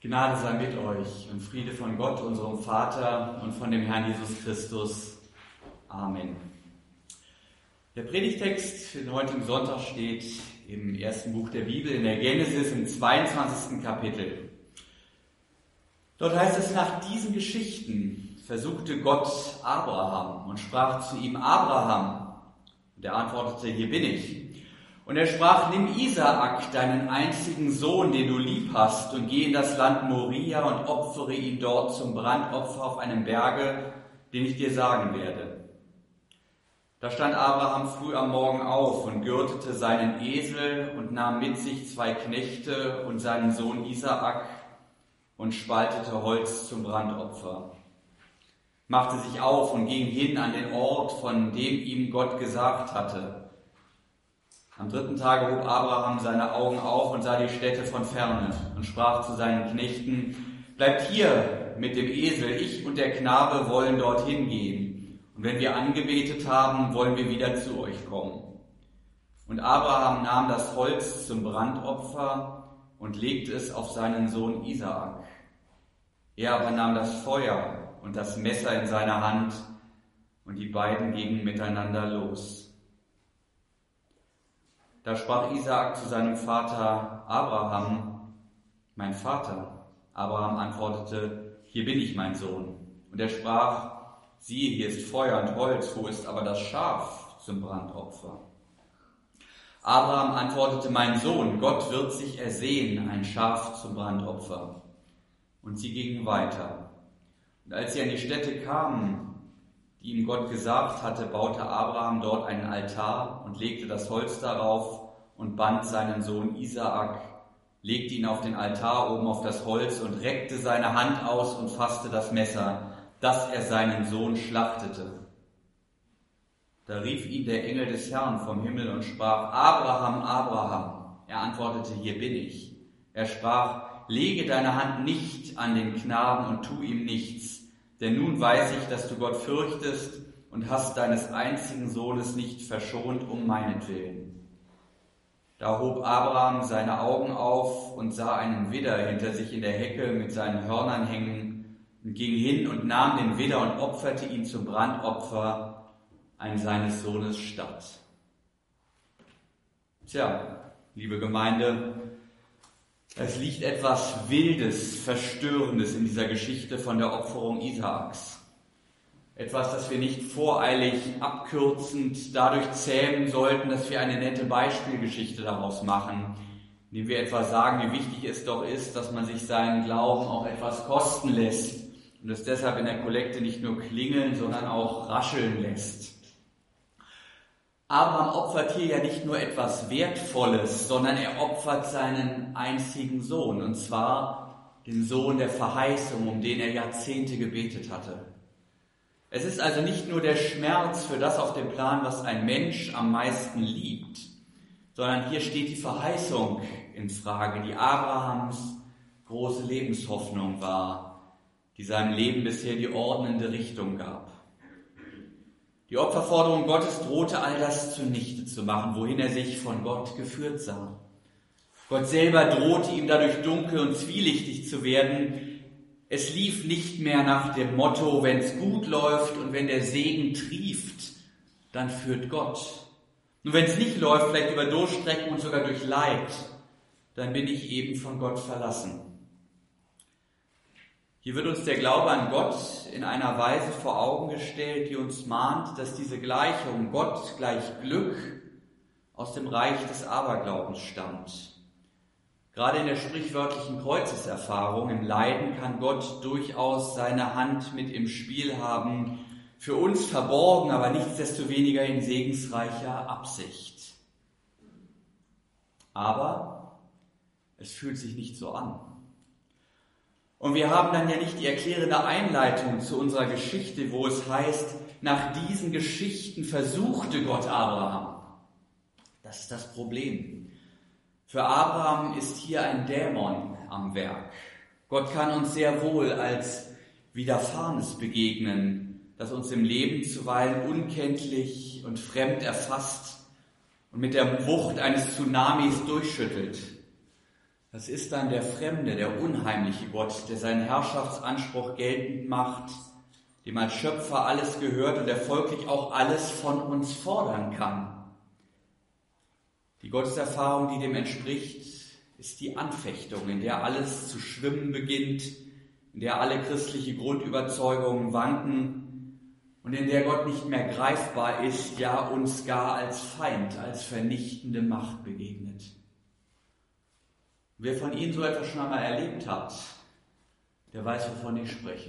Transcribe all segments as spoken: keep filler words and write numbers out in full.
Gnade sei mit euch und Friede von Gott, unserem Vater, und von dem Herrn Jesus Christus. Amen. Der Predigtext für den heutigen Sonntag steht im ersten Buch der Bibel, in der Genesis, im zweiundzwanzigsten Kapitel. Dort heißt es: Nach diesen Geschichten versuchte Gott Abraham und sprach zu ihm: Abraham. Und er antwortete: Hier bin ich. Und er sprach: Nimm Isaak, deinen einzigen Sohn, den du lieb hast, und geh in das Land Moria und opfere ihn dort zum Brandopfer auf einem Berge, den ich dir sagen werde. Da stand Abraham früh am Morgen auf und gürtete seinen Esel und nahm mit sich zwei Knechte und seinen Sohn Isaak und spaltete Holz zum Brandopfer, machte sich auf und ging hin an den Ort, von dem ihm Gott gesagt hatte. Am dritten Tage hob Abraham seine Augen auf und sah die Städte von ferne und sprach zu seinen Knechten: Bleibt hier mit dem Esel, ich und der Knabe wollen dorthin gehen. Und wenn wir angebetet haben, wollen wir wieder zu euch kommen. Und Abraham nahm das Holz zum Brandopfer und legte es auf seinen Sohn Isaak. Er aber nahm das Feuer und das Messer in seine Hand, und die beiden gingen miteinander los. Da sprach Isaak zu seinem Vater Abraham: Mein Vater. Abraham antwortete: Hier bin ich, mein Sohn. Und er sprach: Siehe, hier ist Feuer und Holz, wo ist aber das Schaf zum Brandopfer? Abraham antwortete: Mein Sohn, Gott wird sich ersehen, ein Schaf zum Brandopfer. Und sie gingen weiter. Und als sie an die Stätte kamen, die ihm Gott gesagt hatte, baute Abraham dort einen Altar und legte das Holz darauf und band seinen Sohn Isaak, legte ihn auf den Altar oben auf das Holz und reckte seine Hand aus und fasste das Messer, dass er seinen Sohn schlachtete. Da rief ihn der Engel des Herrn vom Himmel und sprach: Abraham, Abraham. Er antwortete: Hier bin ich. Er sprach: Lege deine Hand nicht an den Knaben und tu ihm nichts. Denn nun weiß ich, dass du Gott fürchtest und hast deines einzigen Sohnes nicht verschont um meinetwillen. Da hob Abraham seine Augen auf und sah einen Widder hinter sich in der Hecke mit seinen Hörnern hängen und ging hin und nahm den Widder und opferte ihn zum Brandopfer an seines Sohnes statt. Tja, liebe Gemeinde, es liegt etwas Wildes, Verstörendes in dieser Geschichte von der Opferung Isaaks. Etwas, das wir nicht voreilig, abkürzend dadurch zähmen sollten, dass wir eine nette Beispielgeschichte daraus machen, indem wir etwa sagen, wie wichtig es doch ist, dass man sich seinen Glauben auch etwas kosten lässt und es deshalb in der Kollekte nicht nur klingeln, sondern auch rascheln lässt. Abraham opfert hier ja nicht nur etwas Wertvolles, sondern er opfert seinen einzigen Sohn, und zwar den Sohn der Verheißung, um den er Jahrzehnte gebetet hatte. Es ist also nicht nur der Schmerz für das auf dem Plan, was ein Mensch am meisten liebt, sondern hier steht die Verheißung in Frage, die Abrahams große Lebenshoffnung war, die seinem Leben bisher die ordnende Richtung gab. Die Opferforderung Gottes drohte all das zunichte zu machen, wohin er sich von Gott geführt sah. Gott selber drohte ihm dadurch dunkel und zwielichtig zu werden. Es lief nicht mehr nach dem Motto: wenn es gut läuft und wenn der Segen trieft, dann führt Gott. Und wenn es nicht läuft, vielleicht über Durchstrecken und sogar durch Leid, dann bin ich eben von Gott verlassen. Hier wird uns der Glaube an Gott in einer Weise vor Augen gestellt, die uns mahnt, dass diese Gleichung Gott gleich Glück aus dem Reich des Aberglaubens stammt. Gerade in der sprichwörtlichen Kreuzeserfahrung, im Leiden, kann Gott durchaus seine Hand mit im Spiel haben, für uns verborgen, aber nichtsdestoweniger in segensreicher Absicht. Aber es fühlt sich nicht so an. Und wir haben dann ja nicht die erklärende Einleitung zu unserer Geschichte, wo es heißt: Nach diesen Geschichten versuchte Gott Abraham. Das ist das Problem. Für Abraham ist hier ein Dämon am Werk. Gott kann uns sehr wohl als Widerfahrenes begegnen, das uns im Leben zuweilen unkenntlich und fremd erfasst und mit der Wucht eines Tsunamis durchschüttelt. Das ist dann der fremde, der unheimliche Gott, der seinen Herrschaftsanspruch geltend macht, dem als Schöpfer alles gehört und der folglich auch alles von uns fordern kann. Die Gotteserfahrung, die dem entspricht, ist die Anfechtung, in der alles zu schwimmen beginnt, in der alle christliche Grundüberzeugungen wanken und in der Gott nicht mehr greifbar ist, ja uns gar als Feind, als vernichtende Macht begegnet. Wer von Ihnen so etwas schon einmal erlebt hat, der weiß, wovon ich spreche.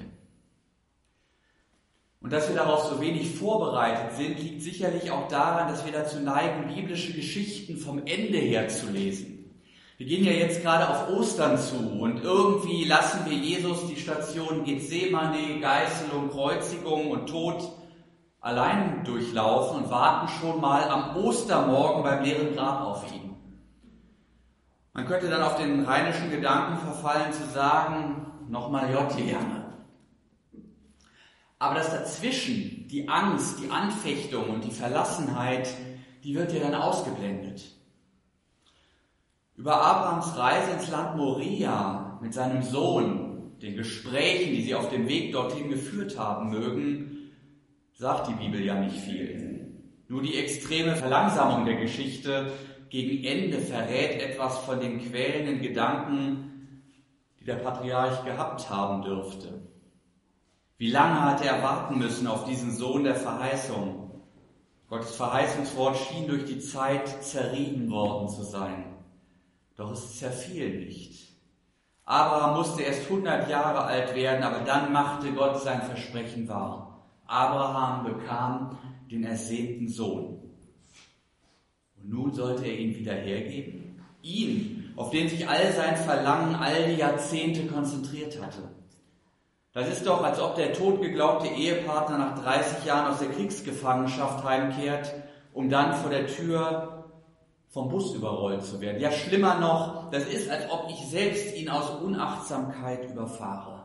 Und dass wir darauf so wenig vorbereitet sind, liegt sicherlich auch daran, dass wir dazu neigen, biblische Geschichten vom Ende her zu lesen. Wir gehen ja jetzt gerade auf Ostern zu und irgendwie lassen wir Jesus die Station Gethsemane, Geißelung, Kreuzigung und Tod allein durchlaufen und warten schon mal am Ostermorgen beim leeren Grab auf ihn. Man könnte dann auf den rheinischen Gedanken verfallen zu sagen, nochmal Jotte gerne. Aber das dazwischen, die Angst, die Anfechtung und die Verlassenheit, die wird ja dann ausgeblendet. Über Abrahams Reise ins Land Moria mit seinem Sohn, den Gesprächen, die sie auf dem Weg dorthin geführt haben mögen, sagt die Bibel ja nicht viel. Nur die extreme Verlangsamung der Geschichte gegen Ende verrät etwas von den quälenden Gedanken, die der Patriarch gehabt haben dürfte. Wie lange hat er warten müssen auf diesen Sohn der Verheißung? Gottes Verheißungswort schien durch die Zeit zerrieben worden zu sein. Doch es zerfiel nicht. Abraham musste erst hundert Jahre alt werden, aber dann machte Gott sein Versprechen wahr. Abraham bekam den ersehnten Sohn. Und nun sollte er ihn wieder hergeben? Ihn, auf den sich all sein Verlangen all die Jahrzehnte konzentriert hatte. Das ist doch, als ob der totgeglaubte Ehepartner nach dreißig Jahren aus der Kriegsgefangenschaft heimkehrt, um dann vor der Tür vom Bus überrollt zu werden. Ja, schlimmer noch, das ist, als ob ich selbst ihn aus Unachtsamkeit überfahre.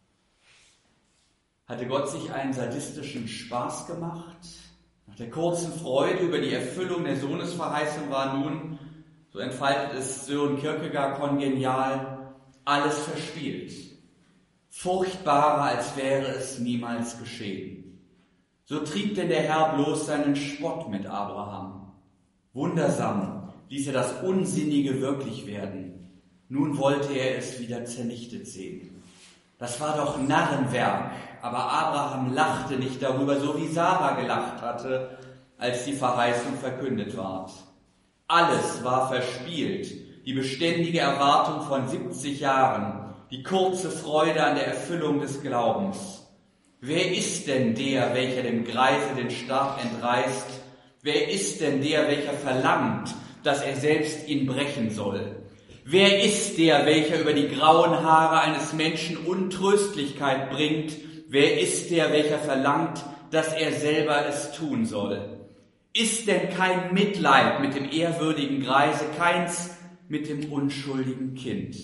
Hatte Gott sich einen sadistischen Spaß gemacht? Nach der kurzen Freude über die Erfüllung der Sohnesverheißung war nun, so entfaltet es Sören Kierkegaard kongenial, alles verspielt. Furchtbarer, als wäre es niemals geschehen. So trieb denn der Herr bloß seinen Spott mit Abraham. Wundersam ließ er das Unsinnige wirklich werden. Nun wollte er es wieder zernichtet sehen. Das war doch Narrenwerk, aber Abraham lachte nicht darüber, so wie Sarah gelacht hatte, als die Verheißung verkündet ward. Alles war verspielt, die beständige Erwartung von siebzig Jahren, die kurze Freude an der Erfüllung des Glaubens. Wer ist denn der, welcher dem Greise den Stab entreißt? Wer ist denn der, welcher verlangt, dass er selbst ihn brechen soll? Wer ist der, welcher über die grauen Haare eines Menschen Untröstlichkeit bringt? Wer ist der, welcher verlangt, dass er selber es tun soll? Ist denn kein Mitleid mit dem ehrwürdigen Greise, keins mit dem unschuldigen Kind?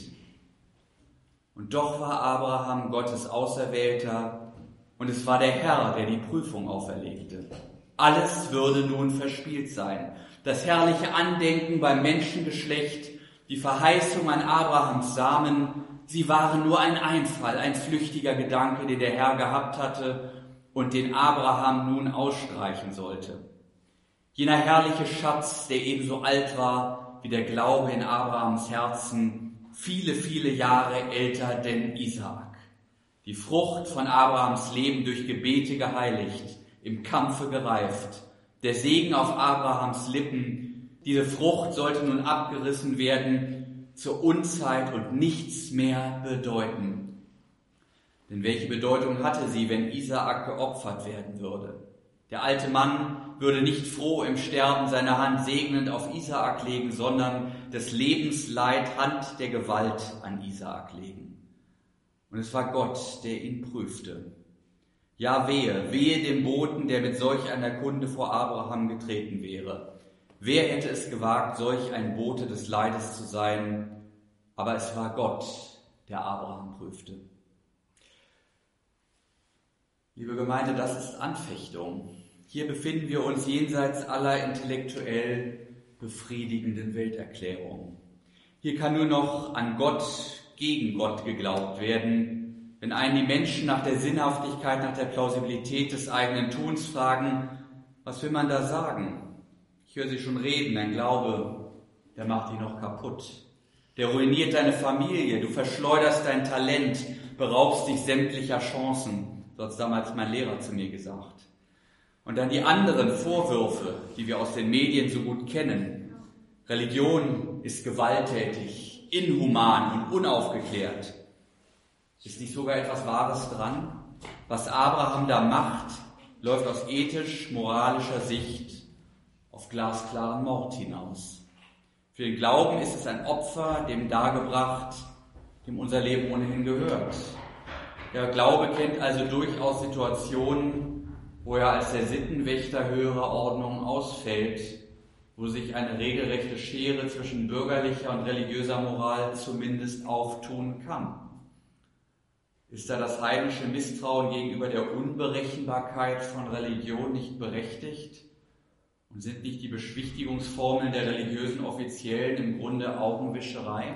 Und doch war Abraham Gottes Auserwählter und es war der Herr, der die Prüfung auferlegte. Alles würde nun verspielt sein. Das herrliche Andenken beim Menschengeschlecht, die Verheißung an Abrahams Samen, sie waren nur ein Einfall, ein flüchtiger Gedanke, den der Herr gehabt hatte und den Abraham nun ausstreichen sollte. Jener herrliche Schatz, der ebenso alt war wie der Glaube in Abrahams Herzen, viele, viele Jahre älter denn Isaak. Die Frucht von Abrahams Leben durch Gebete geheiligt, im Kampfe gereift, der Segen auf Abrahams Lippen, diese Frucht sollte nun abgerissen werden zur Unzeit und nichts mehr bedeuten. Denn welche Bedeutung hatte sie, wenn Isaak geopfert werden würde? Der alte Mann würde nicht froh im Sterben seine Hand segnend auf Isaak legen, sondern des Lebensleid Hand der Gewalt an Isaak legen. Und es war Gott, der ihn prüfte. Ja, wehe, wehe dem Boten, der mit solch einer Kunde vor Abraham getreten wäre. Wer hätte es gewagt, solch ein Bote des Leides zu sein? Aber es war Gott, der Abraham prüfte. Liebe Gemeinde, das ist Anfechtung. Hier befinden wir uns jenseits aller intellektuell befriedigenden Welterklärungen. Hier kann nur noch an Gott, gegen Gott geglaubt werden, wenn einen die Menschen nach der Sinnhaftigkeit, nach der Plausibilität des eigenen Tuns fragen, was will man da sagen? Ich höre sie schon reden, dein Glaube, der macht dich noch kaputt. Der ruiniert deine Familie, du verschleuderst dein Talent, beraubst dich sämtlicher Chancen. So hat es damals mein Lehrer zu mir gesagt. Und dann die anderen Vorwürfe, die wir aus den Medien so gut kennen. Religion ist gewalttätig, inhuman und unaufgeklärt. Ist nicht sogar etwas Wahres dran? Was Abraham da macht, läuft aus ethisch-moralischer Sicht auf glasklaren Mord hinaus. Für den Glauben ist es ein Opfer, dem dargebracht, dem unser Leben ohnehin gehört. Der Glaube kennt also durchaus Situationen, wo er als der Sittenwächter höherer Ordnung ausfällt, wo sich eine regelrechte Schere zwischen bürgerlicher und religiöser Moral zumindest auftun kann. Ist da das heidnische Misstrauen gegenüber der Unberechenbarkeit von Religion nicht berechtigt? Und sind nicht die Beschwichtigungsformeln der religiösen Offiziellen im Grunde Augenwischerei?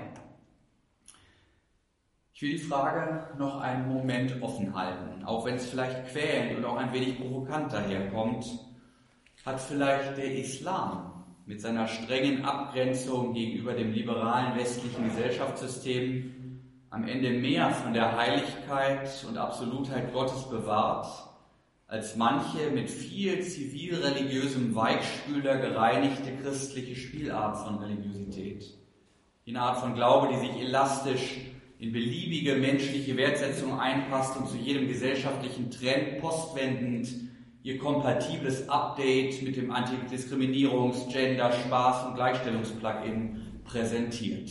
Ich will die Frage noch einen Moment offen halten, auch wenn es vielleicht quälend und auch ein wenig provokant daherkommt. Hat vielleicht der Islam mit seiner strengen Abgrenzung gegenüber dem liberalen westlichen Gesellschaftssystem am Ende mehr von der Heiligkeit und Absolutheit Gottes bewahrt, als manche mit viel zivilreligiösem Weichspüler gereinigte christliche Spielart von Religiosität? Eine Art von Glaube, die sich elastisch in beliebige menschliche Wertsetzung einpasst und zu jedem gesellschaftlichen Trend postwendend ihr kompatibles Update mit dem Antidiskriminierungs-, Gender-, Spaß- und Gleichstellungsplugin präsentiert.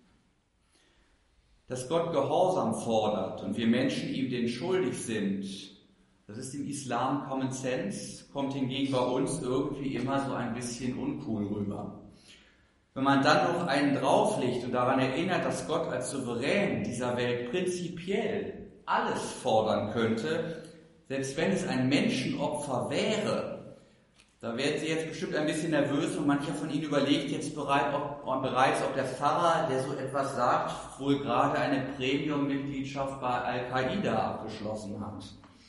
Dass Gott Gehorsam fordert und wir Menschen ihm den schuldig sind, das ist im Islam Common Sense, kommt hingegen bei uns irgendwie immer so ein bisschen uncool rüber. Wenn man dann noch einen drauflegt und daran erinnert, dass Gott als Souverän dieser Welt prinzipiell alles fordern könnte, selbst wenn es ein Menschenopfer wäre, da werden Sie jetzt bestimmt ein bisschen nervös und mancher von Ihnen überlegt jetzt bereit, ob, bereits, ob der Pfarrer, der so etwas sagt, wohl gerade eine Premium-Mitgliedschaft bei Al-Qaida abgeschlossen hat.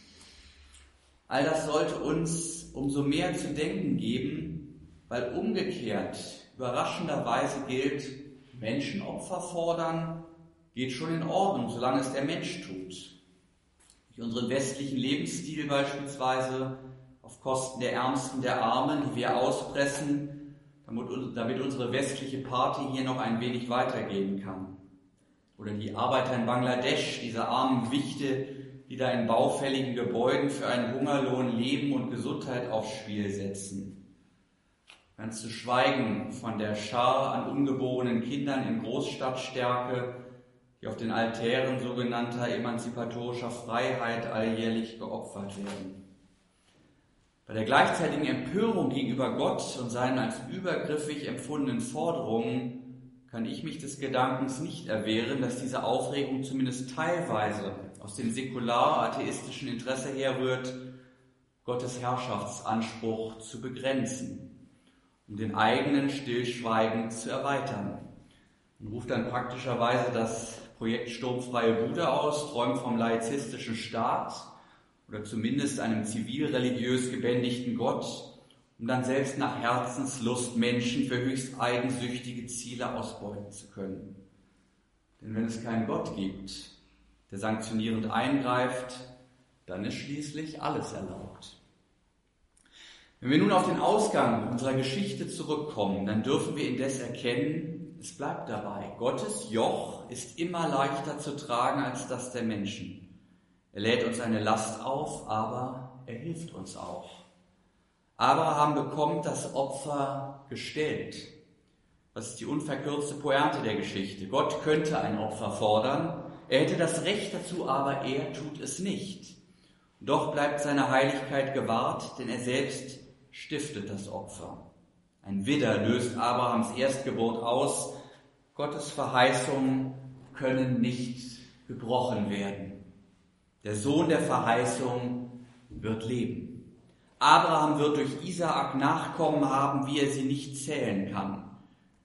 All das sollte uns umso mehr zu denken geben, weil umgekehrt überraschenderweise gilt, Menschenopfer fordern geht schon in Ordnung, solange es der Mensch tut. Durch unseren westlichen Lebensstil beispielsweise auf Kosten der Ärmsten, der Armen, die wir auspressen, damit unsere westliche Party hier noch ein wenig weitergehen kann. Oder die Arbeiter in Bangladesch, diese armen Wichte, die da in baufälligen Gebäuden für einen Hungerlohn Leben und Gesundheit aufs Spiel setzen. Ganz zu schweigen von der Schar an ungeborenen Kindern in Großstadtstärke, die auf den Altären sogenannter emanzipatorischer Freiheit alljährlich geopfert werden. Bei der gleichzeitigen Empörung gegenüber Gott und seinen als übergriffig empfundenen Forderungen kann ich mich des Gedankens nicht erwehren, dass diese Aufregung zumindest teilweise aus dem säkular-atheistischen Interesse herrührt, Gottes Herrschaftsanspruch zu begrenzen, um den eigenen stillschweigend zu erweitern. Man ruft dann praktischerweise das Projekt Sturmfreie Bude aus, träumt vom laizistischen Staat oder zumindest einem zivilreligiös gebändigten Gott, um dann selbst nach Herzenslust Menschen für höchst eigensüchtige Ziele ausbeuten zu können. Denn wenn es keinen Gott gibt, der sanktionierend eingreift, dann ist schließlich alles erlaubt. Wenn wir nun auf den Ausgang unserer Geschichte zurückkommen, dann dürfen wir indes erkennen, es bleibt dabei. Gottes Joch ist immer leichter zu tragen als das der Menschen. Er lädt uns eine Last auf, aber er hilft uns auch. Abraham bekommt das Opfer gestellt. Das ist die unverkürzte Pointe der Geschichte. Gott könnte ein Opfer fordern. Er hätte das Recht dazu, aber er tut es nicht. Doch bleibt seine Heiligkeit gewahrt, denn er selbst stiftet das Opfer. Ein Widder löst Abrahams Erstgeburt aus. Gottes Verheißungen können nicht gebrochen werden. Der Sohn der Verheißung wird leben. Abraham wird durch Isaak Nachkommen haben, wie er sie nicht zählen kann.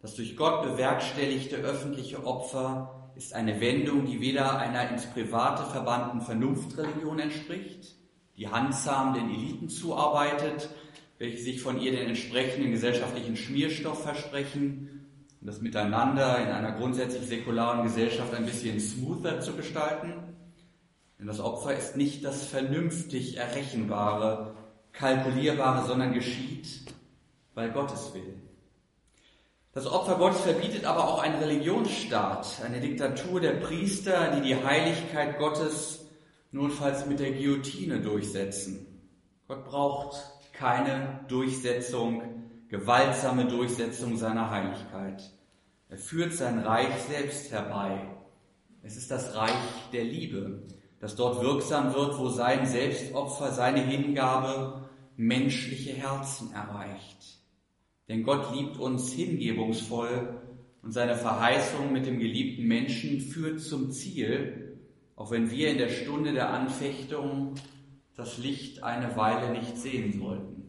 Das durch Gott bewerkstelligte öffentliche Opfer ist eine Wendung, die weder einer ins Private verbannten Vernunftreligion entspricht, die handzahm den Eliten zuarbeitet, welche sich von ihr den entsprechenden gesellschaftlichen Schmierstoff versprechen, um das Miteinander in einer grundsätzlich säkularen Gesellschaft ein bisschen smoother zu gestalten. Denn das Opfer ist nicht das vernünftig Errechenbare, Kalkulierbare, sondern geschieht, weil Gott es will. Das Opfer Gottes verbietet aber auch einen Religionsstaat, eine Diktatur der Priester, die die Heiligkeit Gottes notfalls mit der Guillotine durchsetzen. Gott braucht keine Durchsetzung, gewaltsame Durchsetzung seiner Heiligkeit. Er führt sein Reich selbst herbei. Es ist das Reich der Liebe, das dort wirksam wird, wo sein Selbstopfer, seine Hingabe menschliche Herzen erreicht. Denn Gott liebt uns hingebungsvoll und seine Verheißung mit dem geliebten Menschen führt zum Ziel, auch wenn wir in der Stunde der Anfechtung das Licht eine Weile nicht sehen sollten.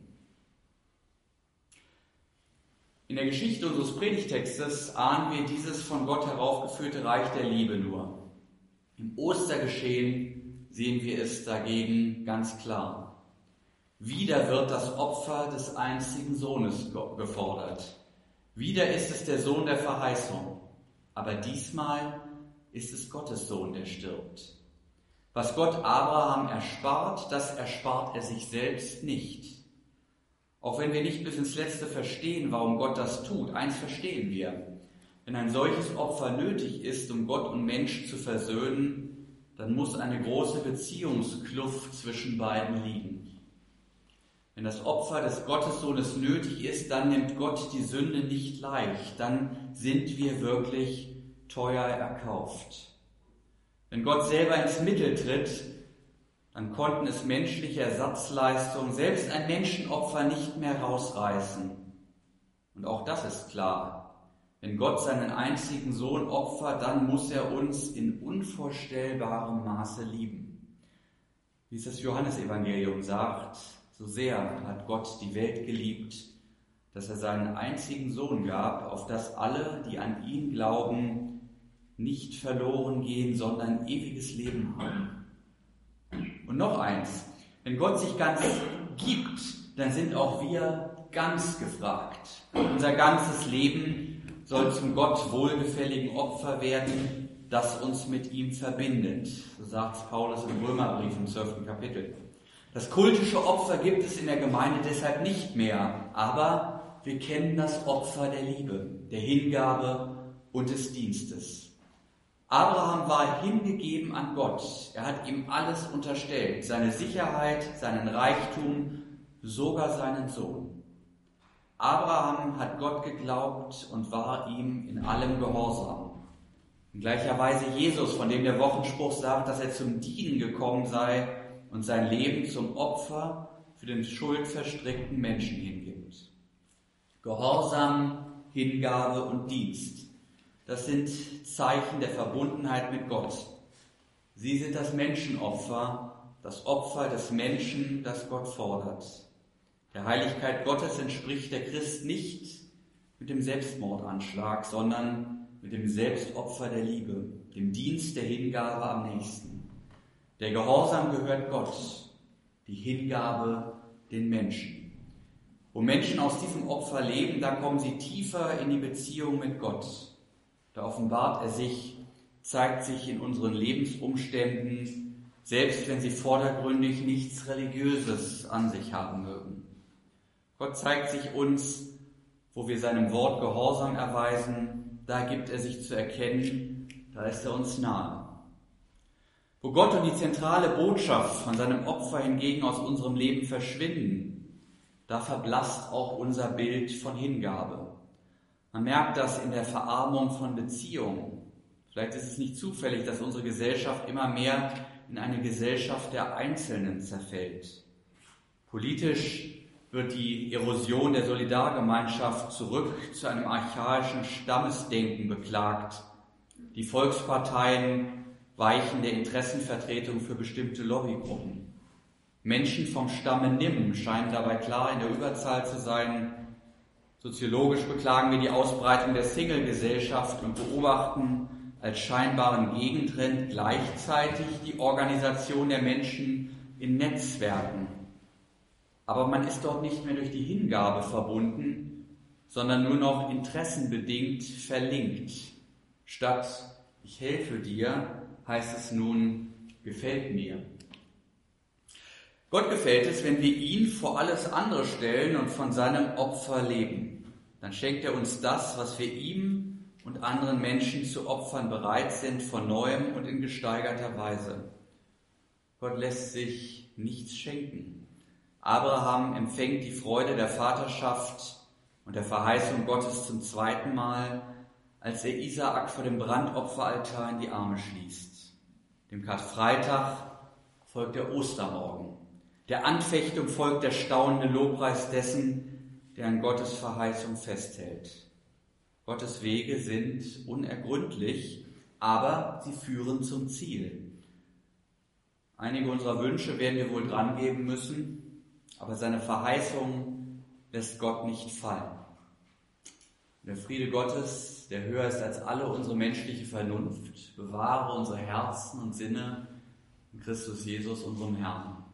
In der Geschichte unseres Predigtextes ahnen wir dieses von Gott heraufgeführte Reich der Liebe nur. Im Ostergeschehen sehen wir es dagegen ganz klar. Wieder wird das Opfer des einzigen Sohnes gefordert. Wieder ist es der Sohn der Verheißung. Aber diesmal ist es Gottes Sohn, der stirbt. Was Gott Abraham erspart, das erspart er sich selbst nicht. Auch wenn wir nicht bis ins Letzte verstehen, warum Gott das tut, eins verstehen wir. Wenn ein solches Opfer nötig ist, um Gott und Mensch zu versöhnen, dann muss eine große Beziehungskluft zwischen beiden liegen. Wenn das Opfer des Gottessohnes nötig ist, dann nimmt Gott die Sünde nicht leicht. Dann sind wir wirklich teuer erkauft. Wenn Gott selber ins Mittel tritt, dann konnten es menschliche Ersatzleistungen, selbst ein Menschenopfer, nicht mehr rausreißen. Und auch das ist klar. Wenn Gott seinen einzigen Sohn opfert, dann muss er uns in unvorstellbarem Maße lieben. Wie es das Johannesevangelium sagt, so sehr hat Gott die Welt geliebt, dass er seinen einzigen Sohn gab, auf dass alle, die an ihn glauben, nicht verloren gehen, sondern ewiges Leben haben. Und noch eins, wenn Gott sich ganz gibt, dann sind auch wir ganz gefragt. Unser ganzes Leben soll zum Gott wohlgefälligen Opfer werden, das uns mit ihm verbindet. So sagt es Paulus im Römerbrief im zwölften Kapitel. Das kultische Opfer gibt es in der Gemeinde deshalb nicht mehr, aber wir kennen das Opfer der Liebe, der Hingabe und des Dienstes. Abraham war hingegeben an Gott. Er hat ihm alles unterstellt, seine Sicherheit, seinen Reichtum, sogar seinen Sohn. Abraham hat Gott geglaubt und war ihm in allem gehorsam. In gleicher Weise Jesus, von dem der Wochenspruch sagt, dass er zum Dienen gekommen sei und sein Leben zum Opfer für den schuldverstrickten Menschen hingibt. Gehorsam, Hingabe und Dienst, das sind Zeichen der Verbundenheit mit Gott. Sie sind das Menschenopfer, das Opfer des Menschen, das Gott fordert. Der Heiligkeit Gottes entspricht der Christ nicht mit dem Selbstmordanschlag, sondern mit dem Selbstopfer der Liebe, dem Dienst der Hingabe am Nächsten. Der Gehorsam gehört Gott, die Hingabe den Menschen. Wo Menschen aus diesem Opfer leben, da kommen sie tiefer in die Beziehung mit Gott. Da offenbart er sich, zeigt sich in unseren Lebensumständen, selbst wenn sie vordergründig nichts Religiöses an sich haben mögen. Gott zeigt sich uns, wo wir seinem Wort Gehorsam erweisen, da gibt er sich zu erkennen, da ist er uns nahe. Wo Gott und die zentrale Botschaft von seinem Opfer hingegen aus unserem Leben verschwinden, da verblasst auch unser Bild von Hingabe. Man merkt das in der Verarmung von Beziehungen. Vielleicht ist es nicht zufällig, dass unsere Gesellschaft immer mehr in eine Gesellschaft der Einzelnen zerfällt. Politisch wird die Erosion der Solidargemeinschaft zurück zu einem archaischen Stammesdenken beklagt. Die Volksparteien weichen der Interessenvertretung für bestimmte Lobbygruppen. Menschen vom Stamme Nim scheinen dabei klar in der Überzahl zu sein. Soziologisch beklagen wir die Ausbreitung der Single-Gesellschaft und beobachten als scheinbaren Gegentrend gleichzeitig die Organisation der Menschen in Netzwerken. Aber man ist dort nicht mehr durch die Hingabe verbunden, sondern nur noch interessenbedingt verlinkt. Statt ich helfe dir, heißt es nun, gefällt mir. Gott gefällt es, wenn wir ihn vor alles andere stellen und von seinem Opfer leben. Dann schenkt er uns das, was wir ihm und anderen Menschen zu opfern bereit sind, von Neuem und in gesteigerter Weise. Gott lässt sich nichts schenken. Abraham empfängt die Freude der Vaterschaft und der Verheißung Gottes zum zweiten Mal, als er Isaak vor dem Brandopferaltar in die Arme schließt. Dem Karfreitag folgt der Ostermorgen. Der Anfechtung folgt der staunende Lobpreis dessen, der an Gottes Verheißung festhält. Gottes Wege sind unergründlich, aber sie führen zum Ziel. Einige unserer Wünsche werden wir wohl drangeben müssen, aber seine Verheißung lässt Gott nicht fallen. Der Friede Gottes, der höher ist als alle unsere menschliche Vernunft, bewahre unsere Herzen und Sinne in Christus Jesus, unserem Herrn.